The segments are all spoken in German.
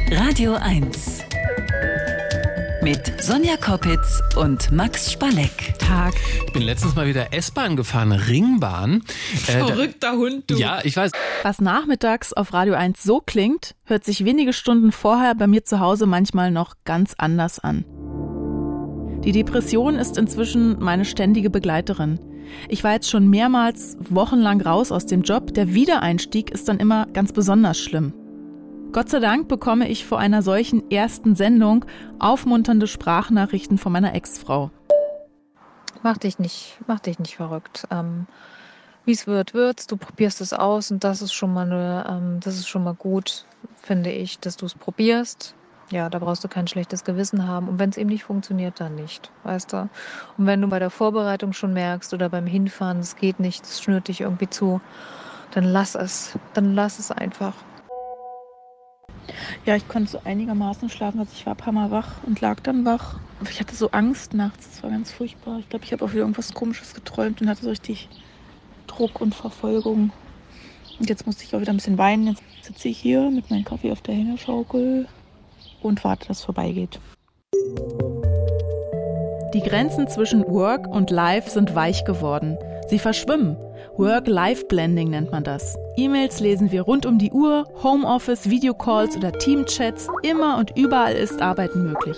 Radio 1 mit Sonja Koppitz und Max Spaleck. Tag. Ich bin letztens mal wieder S-Bahn gefahren, Ringbahn. Verrückter Hund, du. Ja, ich weiß. Was nachmittags auf Radio 1 so klingt, hört sich wenige Stunden vorher bei mir zu Hause manchmal noch ganz anders an. Die Depression ist inzwischen meine ständige Begleiterin. Ich war jetzt schon mehrmals wochenlang raus aus dem Job. Der Wiedereinstieg ist dann immer ganz besonders schlimm. Gott sei Dank bekomme ich vor einer solchen ersten Sendung aufmunternde Sprachnachrichten von meiner Ex-Frau. Mach dich nicht verrückt. Wie es wird, wird's. Du probierst es aus und das ist schon mal gut, finde ich, dass du es probierst. Ja, da brauchst du kein schlechtes Gewissen haben. Und wenn es eben nicht funktioniert, dann nicht, weißt du. Und wenn du bei der Vorbereitung schon merkst oder beim Hinfahren, es geht nicht, es schnürt dich irgendwie zu, dann lass es einfach. Ja, ich konnte so einigermaßen schlafen, also ich war ein paar Mal wach und lag dann wach. Aber ich hatte so Angst nachts, das war ganz furchtbar. Ich glaube, ich habe auch wieder irgendwas Komisches geträumt und hatte so richtig Druck und Verfolgung. Und jetzt musste ich auch wieder ein bisschen weinen. Jetzt sitze ich hier mit meinem Kaffee auf der Hängeschaukel und warte, dass es vorbeigeht. Die Grenzen zwischen Work und Life sind weich geworden. Sie verschwimmen. Work-Life-Blending nennt man das. E-Mails lesen wir rund um die Uhr, Homeoffice, Videocalls oder Teamchats. Immer und überall ist Arbeiten möglich.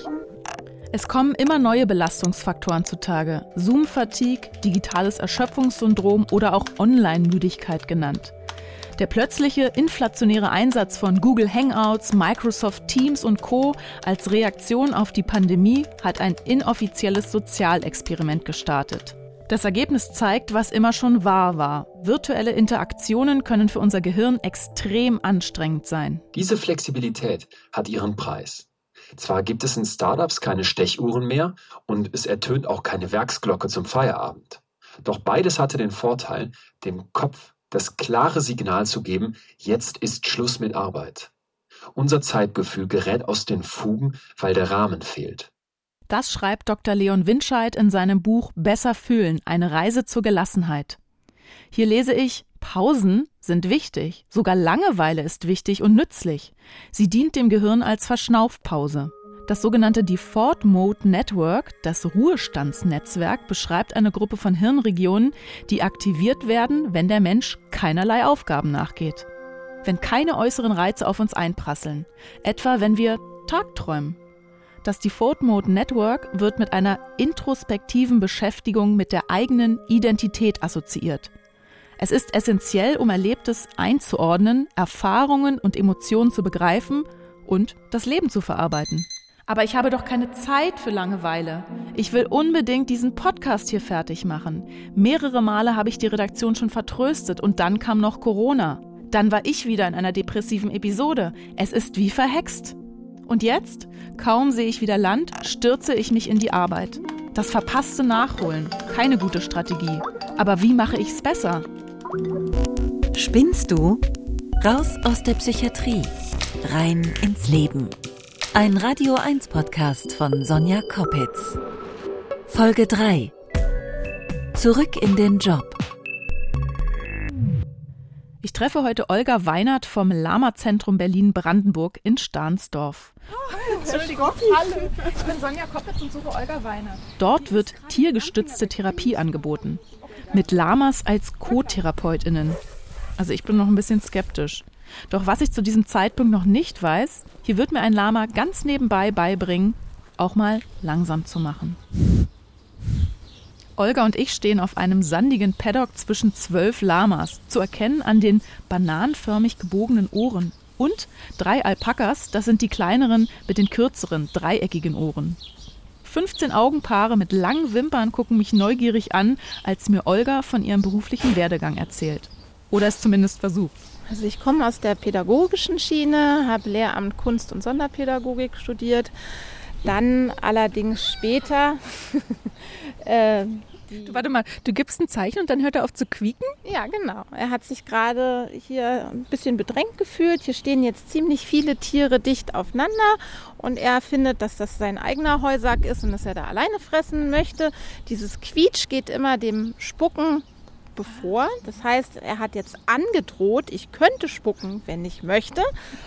Es kommen immer neue Belastungsfaktoren zutage. Zoom-Fatigue, digitales Erschöpfungssyndrom oder auch Online-Müdigkeit genannt. Der plötzliche inflationäre Einsatz von Google Hangouts, Microsoft Teams und Co. als Reaktion auf die Pandemie hat ein inoffizielles Sozialexperiment gestartet. Das Ergebnis zeigt, was immer schon wahr war. Virtuelle Interaktionen können für unser Gehirn extrem anstrengend sein. Diese Flexibilität hat ihren Preis. Zwar gibt es in Startups keine Stechuhren mehr und es ertönt auch keine Werksglocke zum Feierabend. Doch beides hatte den Vorteil, dem Kopf das klare Signal zu geben, jetzt ist Schluss mit Arbeit. Unser Zeitgefühl gerät aus den Fugen, weil der Rahmen fehlt. Das schreibt Dr. Leon Winscheid in seinem Buch Besser fühlen, eine Reise zur Gelassenheit. Hier lese ich, Pausen sind wichtig, sogar Langeweile ist wichtig und nützlich. Sie dient dem Gehirn als Verschnaufpause. Das sogenannte Default Mode Network, das Ruhestandsnetzwerk, beschreibt eine Gruppe von Hirnregionen, die aktiviert werden, wenn der Mensch keinerlei Aufgaben nachgeht. Wenn keine äußeren Reize auf uns einprasseln, etwa wenn wir tagträumen. Das Default Mode Network wird mit einer introspektiven Beschäftigung mit der eigenen Identität assoziiert. Es ist essentiell, um Erlebtes einzuordnen, Erfahrungen und Emotionen zu begreifen und das Leben zu verarbeiten. Aber ich habe doch keine Zeit für Langeweile. Ich will unbedingt diesen Podcast hier fertig machen. Mehrere Male habe ich die Redaktion schon vertröstet und dann kam noch Corona. Dann war ich wieder in einer depressiven Episode. Es ist wie verhext. Und jetzt, kaum sehe ich wieder Land, stürze ich mich in die Arbeit. Das verpasste Nachholen, keine gute Strategie. Aber wie mache ich's besser? Spinnst du? Raus aus der Psychiatrie. Rein ins Leben. Ein Radio 1 Podcast von Sonja Koppitz. Folge 3. Zurück in den Job. Ich treffe heute Olga Weinert vom Lama-Zentrum Berlin-Brandenburg in Stahnsdorf. Entschuldigung, hallo. Ich bin Sonja Koppitz und suche Olga Weinert. Dort wird tiergestützte Therapie angeboten. Mit Lamas als Co-TherapeutInnen. Also ich bin noch ein bisschen skeptisch. Doch was ich zu diesem Zeitpunkt noch nicht weiß, hier wird mir ein Lama ganz nebenbei beibringen, auch mal langsam zu machen. Olga und ich stehen auf einem sandigen Paddock zwischen 12 Lamas, zu erkennen an den bananenförmig gebogenen Ohren. Und 3 Alpakas, das sind die kleineren mit den kürzeren, dreieckigen Ohren. 15 Augenpaare mit langen Wimpern gucken mich neugierig an, als mir Olga von ihrem beruflichen Werdegang erzählt. Oder es zumindest versucht. Also ich komme aus der pädagogischen Schiene, habe Lehramt Kunst- und Sonderpädagogik studiert. Dann allerdings später... Warte mal, du gibst ein Zeichen und dann hört er auf zu quieken? Ja, genau. Er hat sich gerade hier ein bisschen bedrängt gefühlt. Hier stehen jetzt ziemlich viele Tiere dicht aufeinander und er findet, dass das sein eigener Heusack ist und dass er da alleine fressen möchte. Dieses Quietsch geht immer dem Spucken spucke vor. Das heißt, er hat jetzt angedroht, ich könnte spucken, wenn ich möchte.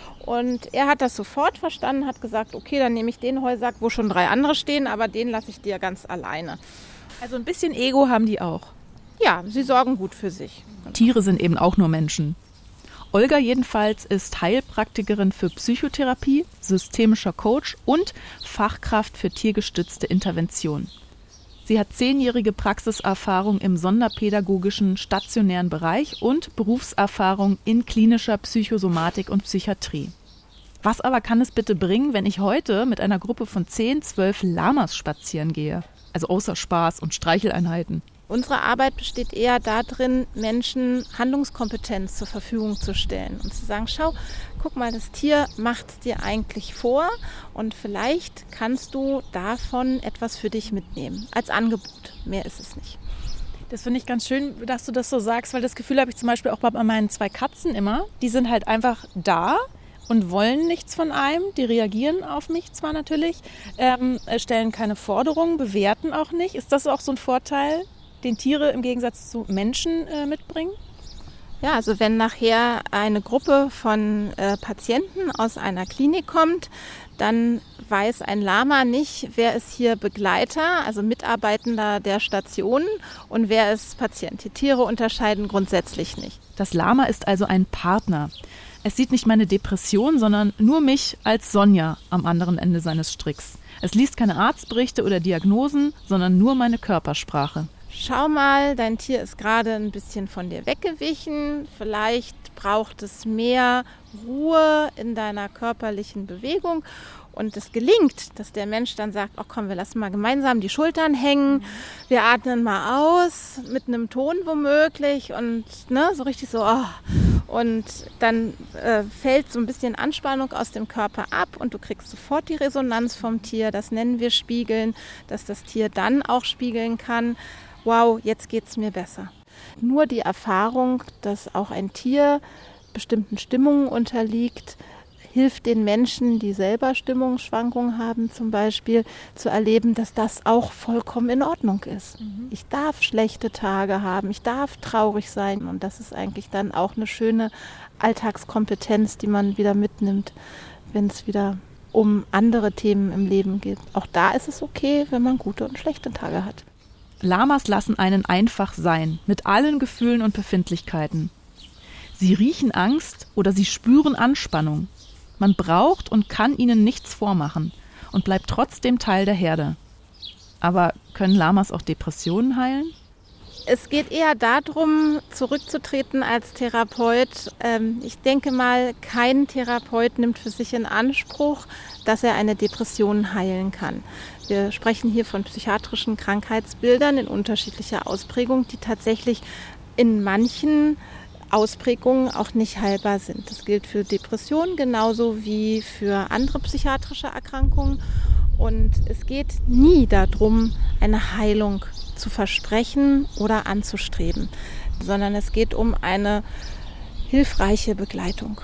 Und er hat das sofort verstanden, hat gesagt, okay, dann nehme ich den Heusack, wo schon 3 andere stehen, aber den lasse ich dir ganz alleine. Also ein bisschen Ego haben die auch. Ja, sie sorgen gut für sich. Tiere sind eben auch nur Menschen. Olga jedenfalls ist Heilpraktikerin für Psychotherapie, systemischer Coach und Fachkraft für tiergestützte Intervention. Sie hat 10-jährige Praxiserfahrung im sonderpädagogischen stationären Bereich und Berufserfahrung in klinischer Psychosomatik und Psychiatrie. Was aber kann es bitte bringen, wenn ich heute mit einer Gruppe von 10, 12 Lamas spazieren gehe? Also außer Spaß und Streicheleinheiten. Unsere Arbeit besteht eher darin, Menschen Handlungskompetenz zur Verfügung zu stellen und zu sagen, schau, guck mal, das Tier macht es dir eigentlich vor und vielleicht kannst du davon etwas für dich mitnehmen, als Angebot. Mehr ist es nicht. Das finde ich ganz schön, dass du das so sagst, weil das Gefühl habe ich zum Beispiel auch bei meinen 2 Katzen immer. Die sind halt einfach da und wollen nichts von einem. Die reagieren auf mich zwar natürlich, stellen keine Forderungen, bewerten auch nicht. Ist das auch so ein Vorteil, den Tiere im Gegensatz zu Menschen mitbringen? Ja, also wenn nachher eine Gruppe von Patienten aus einer Klinik kommt, dann weiß ein Lama nicht, wer ist hier Begleiter, also Mitarbeitender der Station und wer ist Patient. Die Tiere unterscheiden grundsätzlich nicht. Das Lama ist also ein Partner. Es sieht nicht meine Depression, sondern nur mich als Sonja am anderen Ende seines Stricks. Es liest keine Arztberichte oder Diagnosen, sondern nur meine Körpersprache. Schau mal, dein Tier ist gerade ein bisschen von dir weggewichen. Vielleicht braucht es mehr Ruhe in deiner körperlichen Bewegung. Und es gelingt, dass der Mensch dann sagt, oh komm, wir lassen mal gemeinsam die Schultern hängen. Wir atmen mal aus, mit einem Ton womöglich. Und so richtig so, oh. Und dann fällt so ein bisschen Anspannung aus dem Körper ab und du kriegst sofort die Resonanz vom Tier. Das nennen wir Spiegeln, dass das Tier dann auch spiegeln kann. Wow, jetzt geht's mir besser. Nur die Erfahrung, dass auch ein Tier bestimmten Stimmungen unterliegt, hilft den Menschen, die selber Stimmungsschwankungen haben zum Beispiel, zu erleben, dass das auch vollkommen in Ordnung ist. Ich darf schlechte Tage haben, ich darf traurig sein und das ist eigentlich dann auch eine schöne Alltagskompetenz, die man wieder mitnimmt, wenn es wieder um andere Themen im Leben geht. Auch da ist es okay, wenn man gute und schlechte Tage hat. Lamas lassen einen einfach sein, mit allen Gefühlen und Befindlichkeiten. Sie riechen Angst oder sie spüren Anspannung. Man braucht und kann ihnen nichts vormachen und bleibt trotzdem Teil der Herde. Aber können Lamas auch Depressionen heilen? Es geht eher darum, zurückzutreten als Therapeut. Ich denke mal, kein Therapeut nimmt für sich in Anspruch, dass er eine Depression heilen kann. Wir sprechen hier von psychiatrischen Krankheitsbildern in unterschiedlicher Ausprägung, die tatsächlich in manchen Ausprägungen auch nicht heilbar sind. Das gilt für Depressionen genauso wie für andere psychiatrische Erkrankungen. Und es geht nie darum, eine Heilung zu versprechen oder anzustreben, sondern es geht um eine hilfreiche Begleitung.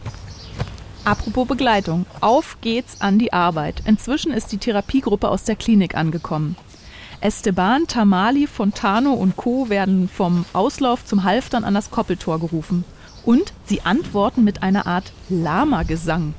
Apropos Begleitung, auf geht's an die Arbeit. Inzwischen ist die Therapiegruppe aus der Klinik angekommen. Esteban, Tamali, Fontano und Co. werden vom Auslauf zum Halftern an das Koppeltor gerufen. Und sie antworten mit einer Art Lama-Gesang.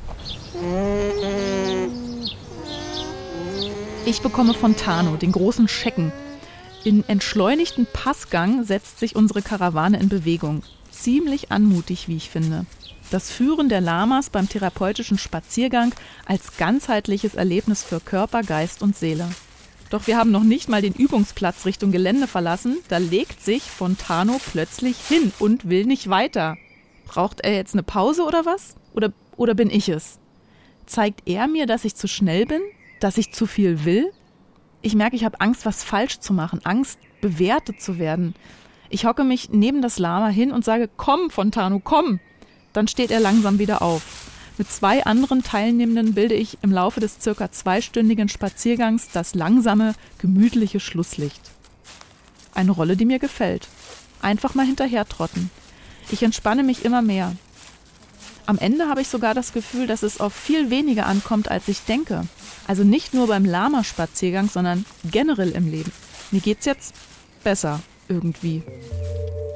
Ich bekomme Fontano, den großen Schecken. In entschleunigten Passgang setzt sich unsere Karawane in Bewegung. Ziemlich anmutig, wie ich finde. Das Führen der Lamas beim therapeutischen Spaziergang als ganzheitliches Erlebnis für Körper, Geist und Seele. Doch wir haben noch nicht mal den Übungsplatz Richtung Gelände verlassen, da legt sich Fontano plötzlich hin und will nicht weiter. Braucht er jetzt eine Pause oder was? Oder bin ich es? Zeigt er mir, dass ich zu schnell bin? Dass ich zu viel will? Ich merke, ich habe Angst, was falsch zu machen, Angst, bewertet zu werden. Ich hocke mich neben das Lama hin und sage, komm, Fontano, komm. Dann steht er langsam wieder auf. Mit 2 anderen Teilnehmenden bilde ich im Laufe des circa 2-stündigen Spaziergangs das langsame, gemütliche Schlusslicht. Eine Rolle, die mir gefällt. Einfach mal hinterher trotten. Ich entspanne mich immer mehr. Am Ende habe ich sogar das Gefühl, dass es auf viel weniger ankommt, als ich denke. Also nicht nur beim Lama-Spaziergang, sondern generell im Leben. Mir geht's jetzt besser irgendwie.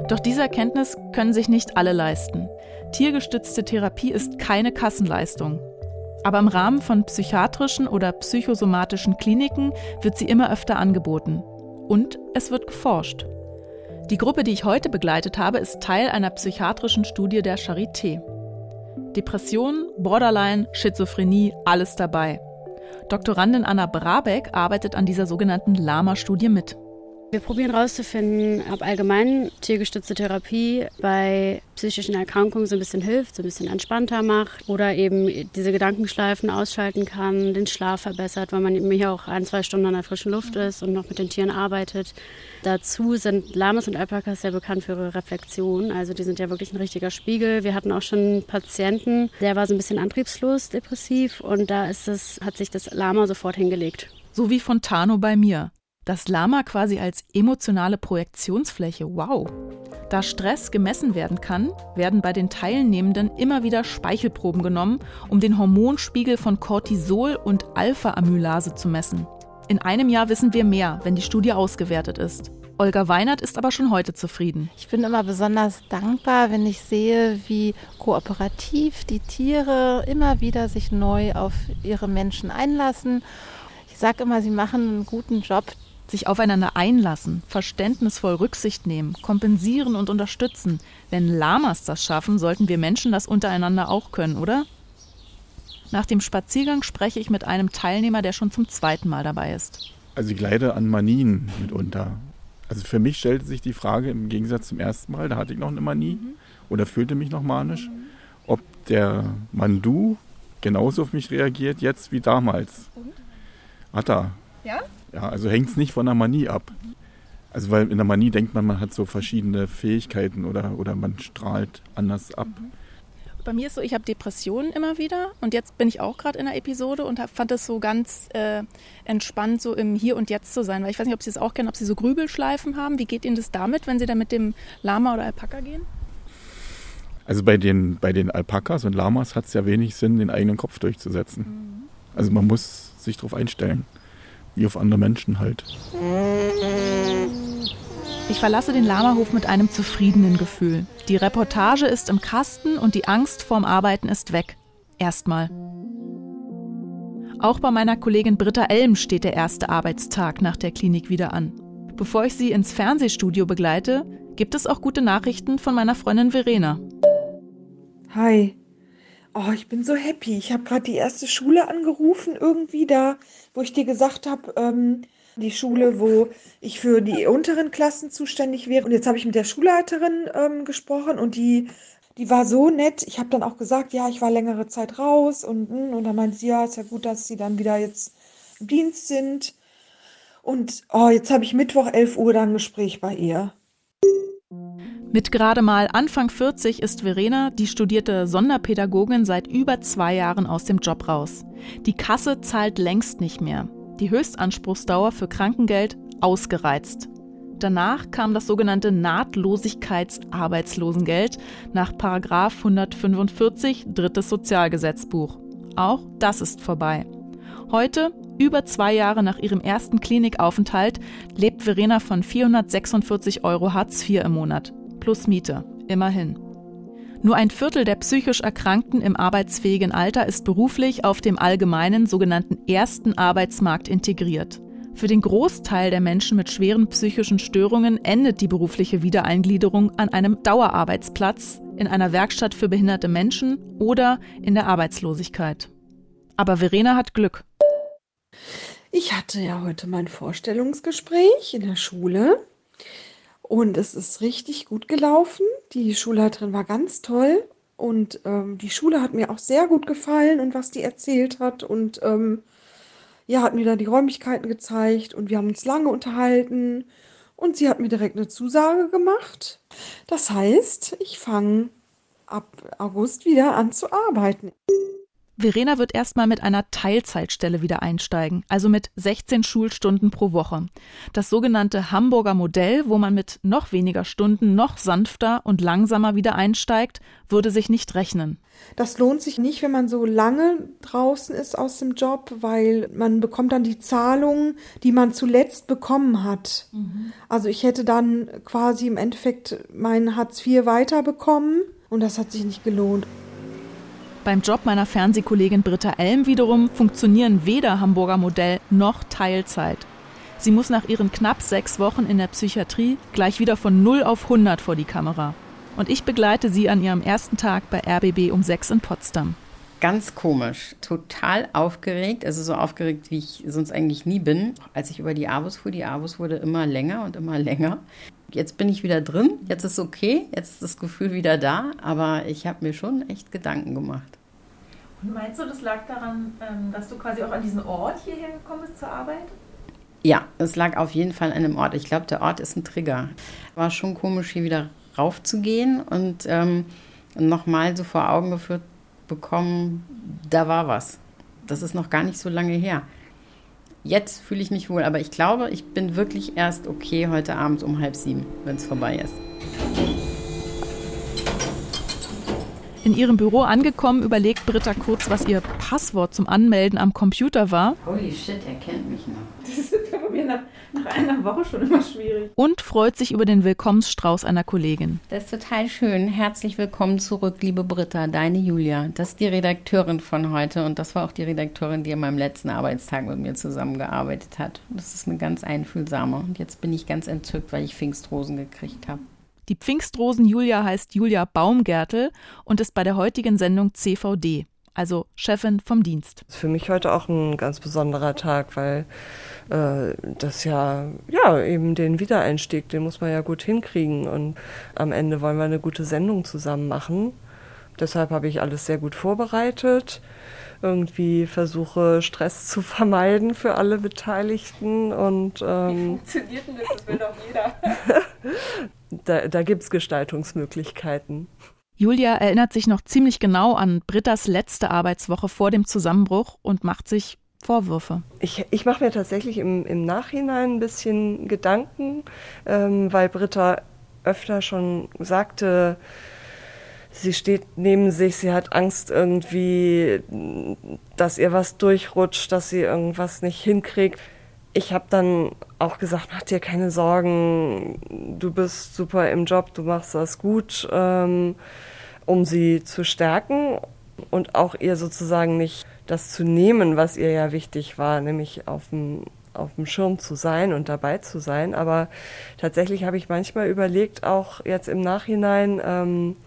Doch diese Erkenntnis können sich nicht alle leisten. Tiergestützte Therapie ist keine Kassenleistung. Aber im Rahmen von psychiatrischen oder psychosomatischen Kliniken wird sie immer öfter angeboten. Und es wird geforscht. Die Gruppe, die ich heute begleitet habe, ist Teil einer psychiatrischen Studie der Charité. Depressionen, Borderline, Schizophrenie, alles dabei. Doktorandin Anna Brabeck arbeitet an dieser sogenannten LAMA-Studie mit. Wir probieren herauszufinden, ob allgemein tiergestützte Therapie bei psychischen Erkrankungen so ein bisschen hilft, so ein bisschen entspannter macht oder eben diese Gedankenschleifen ausschalten kann, den Schlaf verbessert, weil man eben hier auch 1-2 Stunden an der frischen Luft ist und noch mit den Tieren arbeitet. Dazu sind Lamas und Alpakas sehr bekannt für ihre Reflexion, also die sind ja wirklich ein richtiger Spiegel. Wir hatten auch schon einen Patienten, der war so ein bisschen antriebslos, depressiv und da hat sich das Lama sofort hingelegt. So wie Fontano bei mir. Das Lama quasi als emotionale Projektionsfläche, wow. Da Stress gemessen werden kann, werden bei den Teilnehmenden immer wieder Speichelproben genommen, um den Hormonspiegel von Cortisol und Alpha-Amylase zu messen. In einem Jahr wissen wir mehr, wenn die Studie ausgewertet ist. Olga Weinert ist aber schon heute zufrieden. Ich bin immer besonders dankbar, wenn ich sehe, wie kooperativ die Tiere immer wieder sich neu auf ihre Menschen einlassen. Ich sage immer, sie machen einen guten Job. Sich aufeinander einlassen, verständnisvoll Rücksicht nehmen, kompensieren und unterstützen. Wenn Lamas das schaffen, sollten wir Menschen das untereinander auch können, oder? Nach dem Spaziergang spreche ich mit einem Teilnehmer, der schon zum 2. Mal dabei ist. Also ich leide an Manien mitunter. Also für mich stellte sich die Frage im Gegensatz zum 1. Mal, da hatte ich noch eine Manie oder fühlte mich noch manisch, ob der Mandu genauso auf mich reagiert jetzt wie damals. Hat er. Ja? Ja, also hängt es nicht von der Manie ab. Also weil in der Manie denkt man hat so verschiedene Fähigkeiten oder man strahlt anders ab. Bei mir ist so, ich habe Depressionen immer wieder und jetzt bin ich auch gerade in einer Episode und fand es so ganz entspannt, so im Hier und Jetzt zu sein. Weil ich weiß nicht, ob Sie es auch kennen, ob Sie so Grübelschleifen haben. Wie geht Ihnen das damit, wenn Sie dann mit dem Lama oder Alpaka gehen? Also bei den Alpakas und Lamas hat es ja wenig Sinn, den eigenen Kopf durchzusetzen. Also man muss sich darauf einstellen. Wie auf andere Menschen halt. Ich verlasse den Lamahof mit einem zufriedenen Gefühl. Die Reportage ist im Kasten und die Angst vorm Arbeiten ist weg. Erstmal. Auch bei meiner Kollegin Britta Elm steht der erste Arbeitstag nach der Klinik wieder an. Bevor ich sie ins Fernsehstudio begleite, gibt es auch gute Nachrichten von meiner Freundin Verena. Hi. Oh, ich bin so happy. Ich habe gerade die erste Schule angerufen, irgendwie da, wo ich dir gesagt habe, die Schule, wo ich für die unteren Klassen zuständig wäre. Und jetzt habe ich mit der Schulleiterin gesprochen und die war so nett. Ich habe dann auch gesagt, ja, ich war längere Zeit raus und dann meinte sie, ja, ist ja gut, dass sie dann wieder jetzt im Dienst sind. Und jetzt habe ich Mittwoch 11 Uhr dann ein Gespräch bei ihr. Mit gerade mal Anfang 40 ist Verena, die studierte Sonderpädagogin, seit über 2 Jahren aus dem Job raus. Die Kasse zahlt längst nicht mehr. Die Höchstanspruchsdauer für Krankengeld ausgereizt. Danach kam das sogenannte Nahtlosigkeitsarbeitslosengeld nach § 145 drittes Sozialgesetzbuch. Auch das ist vorbei. Heute, über 2 Jahre nach ihrem ersten Klinikaufenthalt, lebt Verena von 446 € Hartz IV im Monat. Plus Miete, immerhin. Nur ein Viertel der psychisch Erkrankten im arbeitsfähigen Alter ist beruflich auf dem allgemeinen sogenannten ersten Arbeitsmarkt integriert. Für den Großteil der Menschen mit schweren psychischen Störungen endet die berufliche Wiedereingliederung an einem Dauerarbeitsplatz, in einer Werkstatt für behinderte Menschen oder in der Arbeitslosigkeit. Aber Verena hat Glück. Ich hatte ja heute mein Vorstellungsgespräch in der Schule. Und es ist richtig gut gelaufen. Die Schulleiterin war ganz toll und die Schule hat mir auch sehr gut gefallen und was die erzählt hat und hat mir da die Räumlichkeiten gezeigt und wir haben uns lange unterhalten und sie hat mir direkt eine Zusage gemacht. Das heißt, ich fange ab August wieder an zu arbeiten. Verena wird erstmal mit einer Teilzeitstelle wieder einsteigen, also mit 16 Schulstunden pro Woche. Das sogenannte Hamburger Modell, wo man mit noch weniger Stunden noch sanfter und langsamer wieder einsteigt, würde sich nicht rechnen. Das lohnt sich nicht, wenn man so lange draußen ist aus dem Job, weil man bekommt dann die Zahlungen, die man zuletzt bekommen hat. Also ich hätte dann quasi im Endeffekt meinen Hartz IV weiterbekommen und das hat sich nicht gelohnt. Beim Job meiner Fernsehkollegin Britta Elm wiederum funktionieren weder Hamburger Modell noch Teilzeit. Sie muss nach ihren knapp 6 Wochen in der Psychiatrie gleich wieder von 0 auf 100 vor die Kamera. Und ich begleite sie an ihrem ersten Tag bei RBB um 6 in Potsdam. Ganz komisch, total aufgeregt, also so aufgeregt, wie ich sonst eigentlich nie bin. Als ich über die AWOS fuhr, die AWOS wurde immer länger und immer länger. Jetzt bin ich wieder drin, jetzt ist okay, jetzt ist das Gefühl wieder da, aber ich habe mir schon echt Gedanken gemacht. Und meinst du, das lag daran, dass du quasi auch an diesen Ort hierher gekommen bist zur Arbeit? Ja, es lag auf jeden Fall an dem Ort. Ich glaube, der Ort ist ein Trigger. War schon komisch, hier wieder raufzugehen und nochmal so vor Augen geführt bekommen, da war was. Das ist noch gar nicht so lange her. Jetzt fühle ich mich wohl, aber ich glaube, ich bin wirklich erst okay heute Abend um 6:30, wenn es vorbei ist. In ihrem Büro angekommen, überlegt Britta kurz, was ihr Passwort zum Anmelden am Computer war. Holy shit, er kennt mich noch. Das ist bei mir nach einer Woche schon immer schwierig. Und freut sich über den Willkommensstrauß einer Kollegin. Das ist total schön. Herzlich willkommen zurück, liebe Britta, deine Julia. Das ist die Redakteurin von heute und das war auch die Redakteurin, die an meinem letzten Arbeitstag mit mir zusammengearbeitet hat. Das ist eine ganz einfühlsame und jetzt bin ich ganz entzückt, weil ich Pfingstrosen gekriegt habe. Die Pfingstrosen-Julia heißt Julia Baumgärtel und ist bei der heutigen Sendung CVD, also Chefin vom Dienst. Das ist für mich heute auch ein ganz besonderer Tag, weil das ja eben den Wiedereinstieg, den muss man ja gut hinkriegen und am Ende wollen wir eine gute Sendung zusammen machen. Deshalb habe ich alles sehr gut vorbereitet, irgendwie versuche Stress zu vermeiden für alle Beteiligten. Und, wie funktioniert denn das? Das will doch jeder. Da gibt es Gestaltungsmöglichkeiten. Julia erinnert sich noch ziemlich genau an Brittas letzte Arbeitswoche vor dem Zusammenbruch und macht sich Vorwürfe. Ich mache mir tatsächlich im Nachhinein ein bisschen Gedanken, weil Britta öfter schon sagte, sie steht neben sich, sie hat Angst irgendwie, dass ihr was durchrutscht, dass sie irgendwas nicht hinkriegt. Ich habe dann auch gesagt, mach dir keine Sorgen, du bist super im Job, du machst das gut, um sie zu stärken und auch ihr sozusagen nicht das zu nehmen, was ihr ja wichtig war, nämlich auf dem Schirm zu sein und dabei zu sein. Aber tatsächlich habe ich manchmal überlegt, auch jetzt im Nachhinein,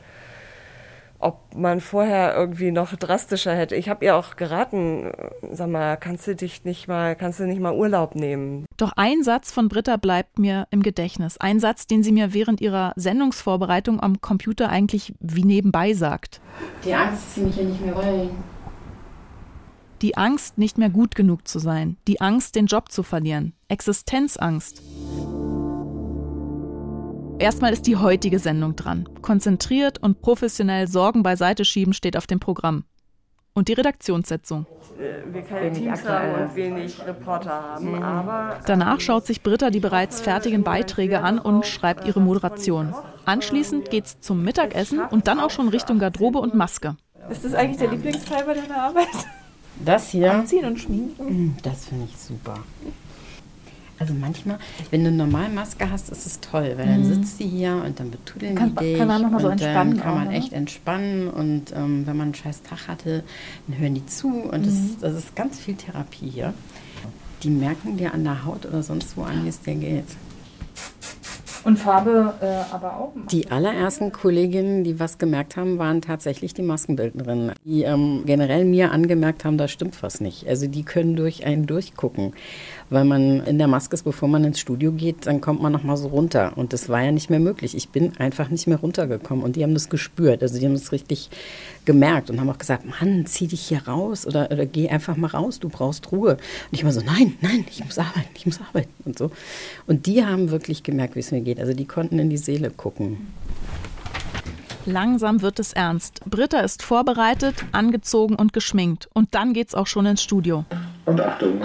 ob man vorher irgendwie noch drastischer hätte. Ich habe ihr auch geraten, sag mal, kannst du nicht mal Urlaub nehmen? Doch ein Satz von Britta bleibt mir im Gedächtnis. Ein Satz, den sie mir während ihrer Sendungsvorbereitung am Computer eigentlich wie nebenbei sagt. Die Angst, dass sie mich ja nicht mehr wollen. Die Angst, nicht mehr gut genug zu sein. Die Angst, den Job zu verlieren. Existenzangst. Erstmal ist die heutige Sendung dran. Konzentriert und professionell Sorgen beiseite schieben steht auf dem Programm. Und die Redaktionssetzung. Wir keine Teams haben und wenig Reporter haben, aber... Danach schaut sich Britta die bereits fertigen Beiträge an und schreibt ihre Moderation. Anschließend geht's zum Mittagessen und dann auch schon Richtung Garderobe und Maske. Ist das eigentlich der Lieblingsteil bei deiner Arbeit? Das hier? Anziehen und schminken? Das finde ich super. Also manchmal, wenn du normal Maske hast, ist es toll, weil dann sitzt die hier und dann betudeln die dich kann man noch mal so entspannen. Dann kann man echt entspannen und wenn man einen scheiß Tag hatte, dann hören die zu und das ist ganz viel Therapie hier. Die merken dir an der Haut oder sonst wo an, wie es dir geht. Und Farbe aber auch? Die allerersten Kolleginnen, die was gemerkt haben, waren tatsächlich die Maskenbildnerinnen, die generell mir angemerkt haben, da stimmt was nicht. Also die können durch einen durchgucken, weil man in der Maske ist, bevor man ins Studio geht, dann kommt man noch mal so runter und das war ja nicht mehr möglich. Ich bin einfach nicht mehr runtergekommen und die haben das gespürt, also die haben das richtig gemerkt und haben auch gesagt, Mann, zieh dich hier raus oder geh einfach mal raus, du brauchst Ruhe. Und ich war so, nein, ich muss arbeiten und so. Und die haben wirklich gemerkt, wie es mir geht. Also die konnten in die Seele gucken. Langsam wird es ernst. Britta ist vorbereitet, angezogen und geschminkt. Und dann geht's auch schon ins Studio. Und Achtung.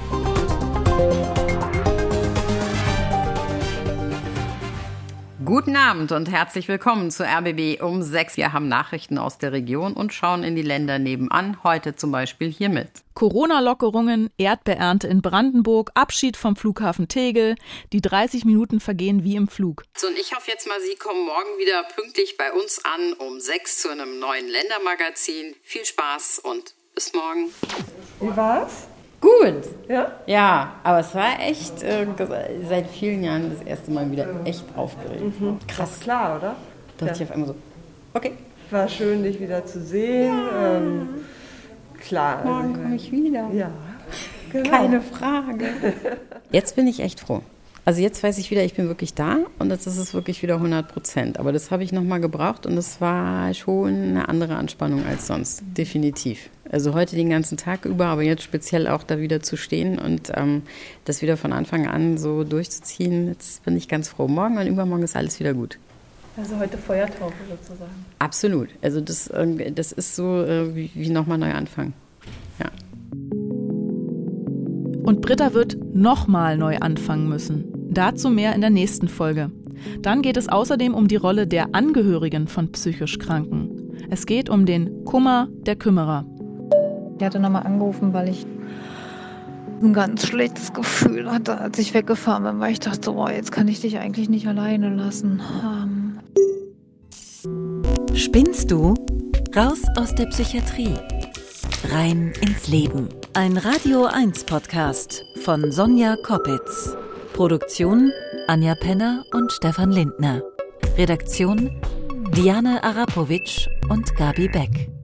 Guten Abend und herzlich willkommen zu RBB um 6. Wir haben Nachrichten aus der Region und schauen in die Länder nebenan. Heute zum Beispiel hiermit. Corona-Lockerungen, Erdbeerernte in Brandenburg, Abschied vom Flughafen Tegel. Die 30 Minuten vergehen wie im Flug. So, und ich hoffe jetzt mal, Sie kommen morgen wieder pünktlich bei uns an um 6 zu einem neuen Ländermagazin. Viel Spaß und bis morgen. Wie war's? Gut. Ja? Ja, aber es war echt seit vielen Jahren das erste Mal wieder echt aufgeregt. Mhm. Krass. Das ist klar, oder? Da dachte ich auf einmal so, okay. War schön, dich wieder zu sehen. Ja. Klar. Morgen komme ich wieder. Ja, genau. Keine Frage. Jetzt bin ich echt froh. Also jetzt weiß ich wieder, ich bin wirklich da und jetzt ist es wirklich wieder 100%. Aber das habe ich nochmal gebraucht und es war schon eine andere Anspannung als sonst. Definitiv. Also heute den ganzen Tag über, aber jetzt speziell auch da wieder zu stehen und das wieder von Anfang an so durchzuziehen. Jetzt bin ich ganz froh. Morgen und übermorgen ist alles wieder gut. Also heute Feuertaufe sozusagen. Absolut. Also das ist so wie nochmal neu anfangen. Ja. Und Britta wird nochmal neu anfangen müssen. Dazu mehr in der nächsten Folge. Dann geht es außerdem um die Rolle der Angehörigen von psychisch Kranken. Es geht um den Kummer der Kümmerer. Ich hatte nochmal angerufen, weil ich ein ganz schlechtes Gefühl hatte, als ich weggefahren bin, weil ich dachte, boah, jetzt kann ich dich eigentlich nicht alleine lassen. Spinnst du? Raus aus der Psychiatrie. Rein ins Leben. Ein Radio 1 Podcast von Sonja Koppitz. Produktion Anja Penner und Stefan Lindner. Redaktion Diane Arapovic und Gabi Beck.